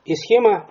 И схема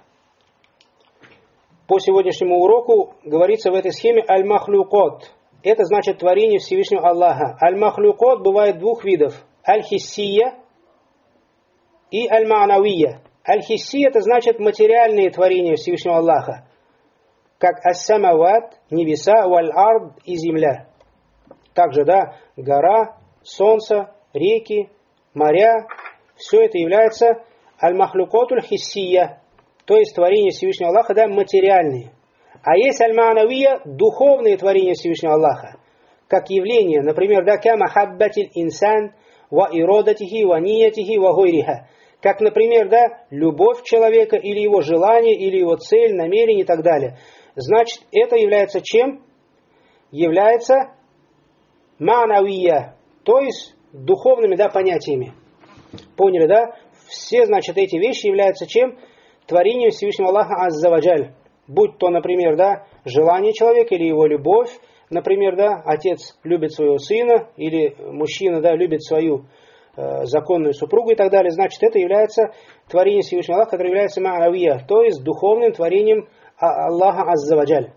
по сегодняшнему уроку говорится в этой схеме аль-махлюкот. Это значит творение Всевышнего Аллаха. Аль-махлюкот бывает двух видов. Аль-хиссия и аль-ма'навия. Аль-хиссия это значит материальные творения Всевышнего Аллаха. Как ас-самават, небеса, валь-ард и земля. Также, гора, солнце, реки, моря. Все это является аль-махлюкотуль хиссия. То есть творения Всевышнего Аллаха, материальные. А есть аль-ма'навия, духовные творения Всевышнего Аллаха. Как явление, например, кама хаббатиль инсан, ва иродатихи, ва ниятихи, ва гойриха. Как, например, любовь человека, или его желание, или его цель, намерение и так далее. Значит, это является чем? Является ма'навия, то есть духовными понятиями. Поняли, Все, значит, эти вещи являются чем? Творением Всевышнего Аллаха Азза ва Джаль. Будь то, например, желание человека или его любовь. Например, отец любит своего сына, или мужчина, любит свою законную супругу и так далее. Значит, это является творением Всевышнего Аллаха, которое является ма'навия, то есть духовным творением Аллаха Азза ва Джаль.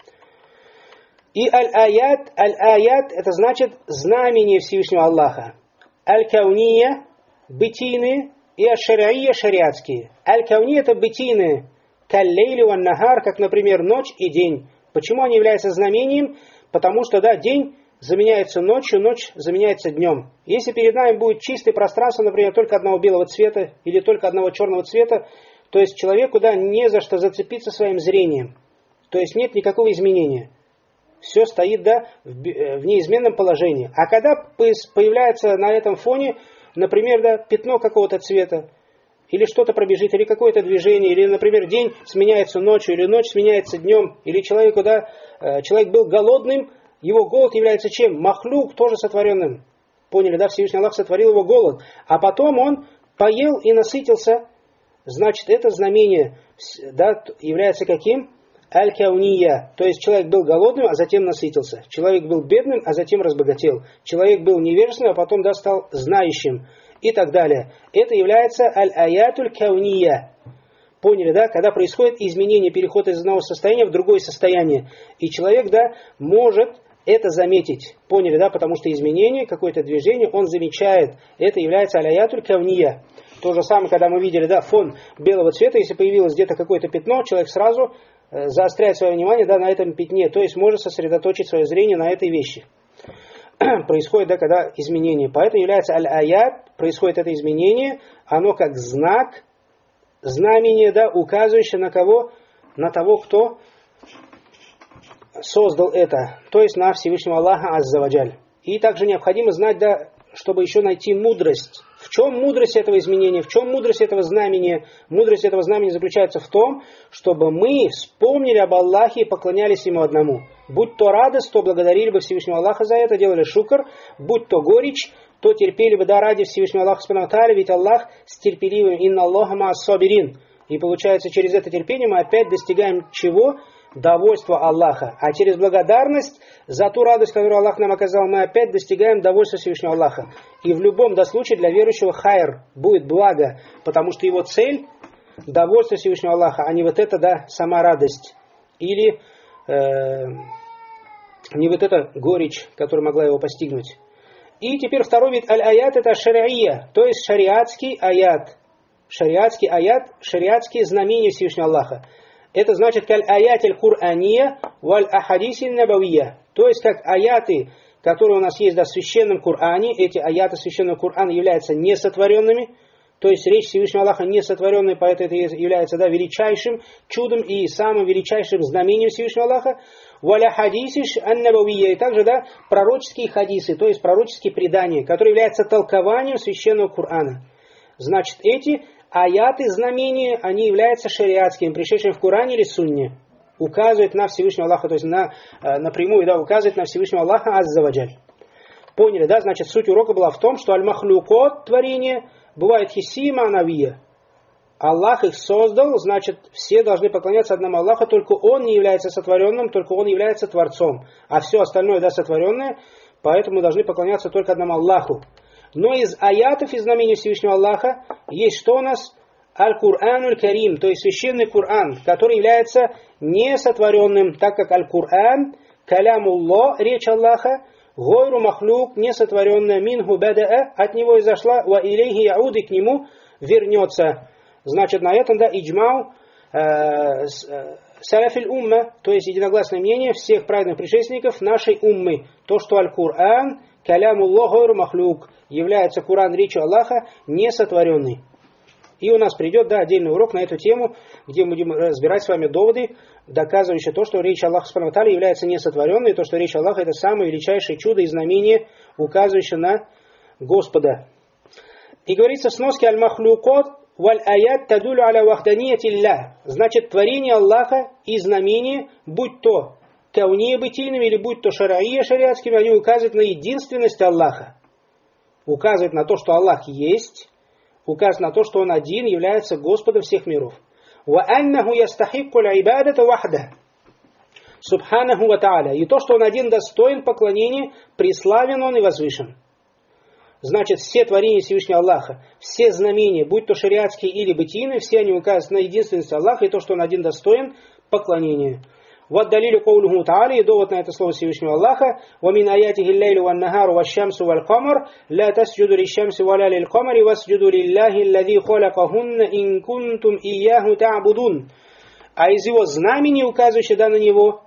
И аль-аят это значит знамение Всевышнего Аллаха. Аль-кауния бытийные и аш-шари'ия шариатские. Аль-кауния это бытийные, каллейли ван нахар, как, например, ночь и день. Почему они являются знамением? Потому что, день заменяется ночью, ночь заменяется днем. Если перед нами будет чистое пространство, например, только одного белого цвета или только одного черного цвета, то есть человеку, не за что зацепиться своим зрением. То есть нет никакого изменения. Все стоит, в неизменном положении. А когда появляется на этом фоне, например, пятно какого-то цвета, или что-то пробежит, или какое-то движение, или, например, день сменяется ночью, или ночь сменяется днем, или человек был голодным, его голод является чем? Махлюк, тоже сотворенным. Поняли, Всевышний Аллах сотворил его голод. А потом он поел и насытился. Значит, это знамение, является каким? Аль-кауния. То есть человек был голодным, а затем насытился. Человек был бедным, а затем разбогател. Человек был невежественным, а потом стал знающим. И так далее. Это является аль-аятуль кауния. Поняли, Когда происходит изменение, переход из одного состояния в другое состояние. И человек, может это заметить. Поняли, Потому что изменение, какое-то движение, он замечает. Это является аль-аятуль кауния. То же самое, когда мы видели, фон белого цвета, если появилось где-то какое-то пятно, человек сразу заостряет свое внимание, на этом пятне. То есть может сосредоточить свое зрение на этой вещи. Происходит, когда изменение. Поэтому является аль-аят, происходит это изменение, оно как знак, знамение, указывающее на кого? На того, кто создал это. То есть на Всевышнего Аллаха Азза ва Джаль. И также необходимо знать, чтобы еще найти мудрость. В чем мудрость этого изменения? В чем мудрость этого знамения? Мудрость этого знамения заключается в том, чтобы мы вспомнили об Аллахе и поклонялись Ему одному. Будь то радость, то благодарили бы Всевышнего Аллаха за это, делали шукр. Будь то горечь, то терпели бы ради Всевышнего Аллаха Субхану ва Тааля, ведь Аллах с терпеливым, инна Аллаха ма'ас-сабирин. И получается, через это терпение мы опять достигаем чего? Довольства Аллаха. А через благодарность за ту радость, которую Аллах нам оказал, мы опять достигаем довольства Всевышнего Аллаха. И в любом случае для верующего хайр будет благо, потому что его цель довольство Всевышнего Аллаха, а не сама радость. Или не эта горечь, которая могла его постигнуть. И теперь второй вид аль-аят это шари'ия, то есть шариатский аят. Шариатский аят, шариатские знамения Всевышнего Аллаха. Это значит каль-аятиль кур'ания валь-ахадисиль набавия. То есть как аяты, которые у нас есть в священном Коране, эти аяты священного Корана являются несотворенными. То есть речь Всевышнего Аллаха несотворенная, поэтому это является величайшим чудом и самым величайшим знамением Всевышнего Аллаха. Валя хадисиш ан-набавия. И также пророческие хадисы, то есть пророческие предания, которые являются толкованием священного Корана. Значит, эти аяты, знамения, они являются шариатскими, пришедшими в Коране или Сунне. Указывают на Всевышнего Аллаха, то есть напрямую указывают на Всевышнего Аллаха Азза ва Джаль. Поняли, Значит, суть урока была в том, что аль-махлюкот, творение, бывает хисси и ма'навия. Аллах их создал, значит, все должны поклоняться одному Аллаху, только Он не является сотворенным, только Он является Творцом. А все остальное, сотворенное, поэтому мы должны поклоняться только одному Аллаху. Но из аятов и знамений Всевышнего Аллаха есть что у нас? Аль-Кур'ануль Карим, то есть священный Кур'ан, который является несотворенным, так как Аль-Кур'ан, калямулло, речь Аллаха, гойру махлюк, несотворенная, минху бада'a, от него изошла, ва илейхи яуд, и к нему вернется. Значит, на этом, да, иджмау, салафиль умма, то есть единогласное мнение всех праведных предшественников нашей уммы, то, что Аль-Кур'ан, калямулло, гойру махлюк, является Кур'ан речью Аллаха, несотворенный. И у нас придет, да, отдельный урок на эту тему, где мы будем разбирать с вами доводы, доказывающие то, что речь Аллаха Субхану ва Тааля является несотворенной, и то, что речь Аллаха это самое величайшее чудо и знамение, указывающее на Господа. И говорится в сноске «Аль-Махлюкот валь-аят тадулю аля вахданiyятилля». Значит, творение Аллаха и знамение, будь то кауния бытийными или будь то шараия шариатскими, они указывают на единственность Аллаха. Указывают на то, что Аллах есть, указывает на то, что Он один является Господом всех миров. وَأَنَّهُ يَسْتَحِقُّ الْعِبَادَةَ وَحْدَهُ Субханаху ва Тааля. И то, что Он один достоин поклонения, преславен Он и возвышен. Значит, все творения Всевышнего Аллаха, все знамения, будь то шариатские или бытийные, все они указывают на единственность Аллаха и то, что Он один достоин поклонения. Вот далилю каулуху Тааля, и довод на это слово Всевышнего Аллаха: وَمِنْ آيَاتِهِ اللَّيْلُ وَالنَّهَارُ وَالشَّمْسُ وَالْقَمَرُ لَا تَسْجُدُوا لِلشَّمْسِ وَلَا لِلْقَمَرِ وَاسْجُدُوا لِلَّهِ الَّذِي خَلَقَهُنَّ إِن كُنتُمْ إِيَّاهُ تَعْبُدُونَ. А из его знамений, указывающих на него,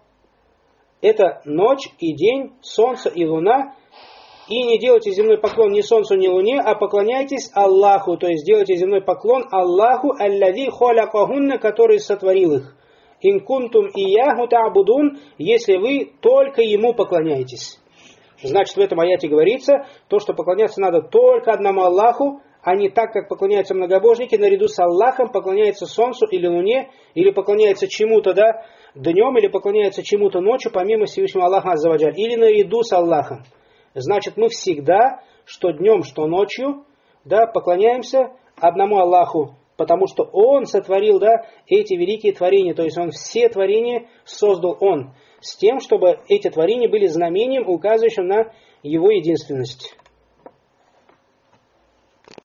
это ночь и день, солнце и луна. И не делайте земной поклон ни солнцу, ни луне, а поклоняйтесь Аллаху, то есть делайте земной поклон Аллаху, аллади халакахунна, который сотворил их. Ин кунтум ияху та'будун, если вы только ему поклоняетесь. Значит, в этом аяте говорится, то, что поклоняться надо только одному Аллаху, а не так, как поклоняются многобожники, наряду с Аллахом поклоняются солнцу или луне, или поклоняются чему-то, да, днем, или поклоняются чему-то ночью, помимо Всевышнего Аллаха Азза ва Джаль, или наряду с Аллахом. Значит, мы всегда, что днем, что ночью, да, поклоняемся одному Аллаху, потому что Он сотворил, да, эти великие творения, то есть Он все творения создал Он, с тем, чтобы эти творения были знамением, указывающим на Его единственность.